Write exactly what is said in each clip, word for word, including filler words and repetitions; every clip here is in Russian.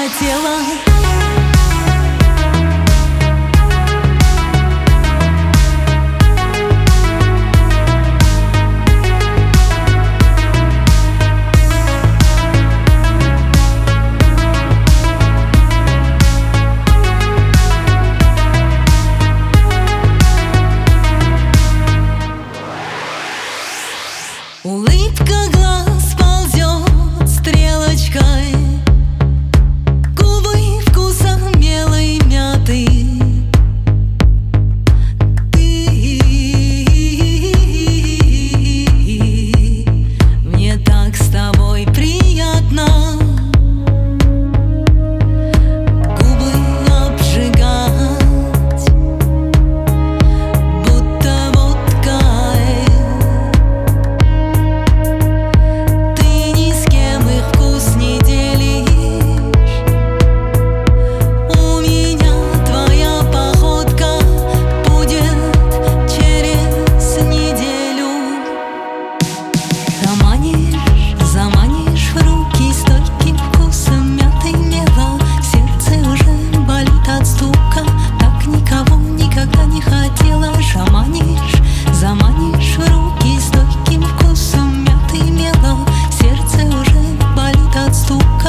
хотела. Улыбка глаз ползет стрелочкой, губы вкусом белой мяты. Ты мне так с тобой приятно, губы обжигать, будто водка. Заманишь в руки стойким вкусом мяты мела, сердце уже болит от стука, так никого никогда не хотела. Шаманишь, заманишь в руки стойким вкусом мяты мела, сердце уже болит от стука.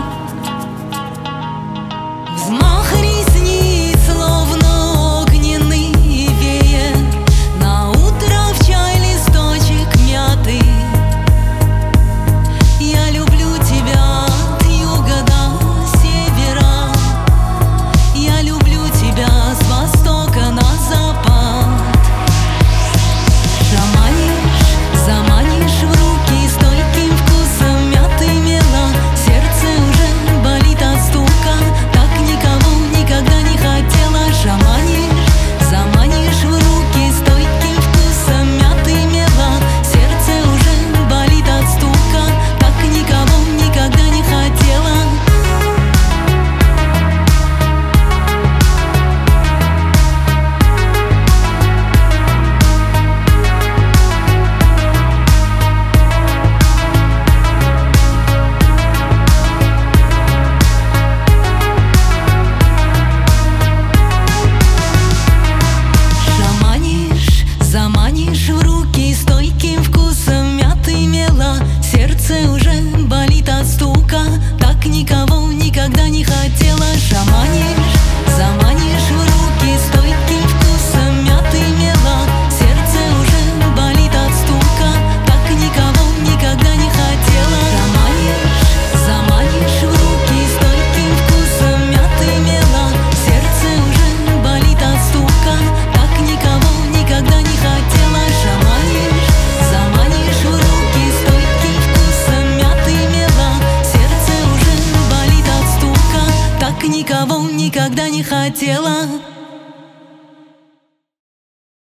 Взмах ресниц, словно огненный веер, на утро в чай листочек мяты. Я люблю тебя от юга до севера, я люблю тебя с востока на запад. Шаманишь, заманишь в руки стойким вкусом мяты мела, сердце уже болит от стука, так никого никогда не хотела. Шаманишь, заманишь в руки стойким вкусом мяты мела, сердце уже болит от стука, так никого никогда не хотела. Шаманишь, заманишь в руки стойким вкусом мяты мела, сердце уже болит от стука, так никого никогда не хотела. Шаманишь, заманишь в руки стойким вкусом мяты мела, сердце уже болит от стука, так никого никогда не хотела. Шаманишь, заманишь в руки стойким вкусом мяты мела, сердце уже болит от стука, так никого никогда не хотела. Шаманишь, заманишь в руки стойким вкусом мяты мела, сердце уже болит от стука, так никого никогда не хотела.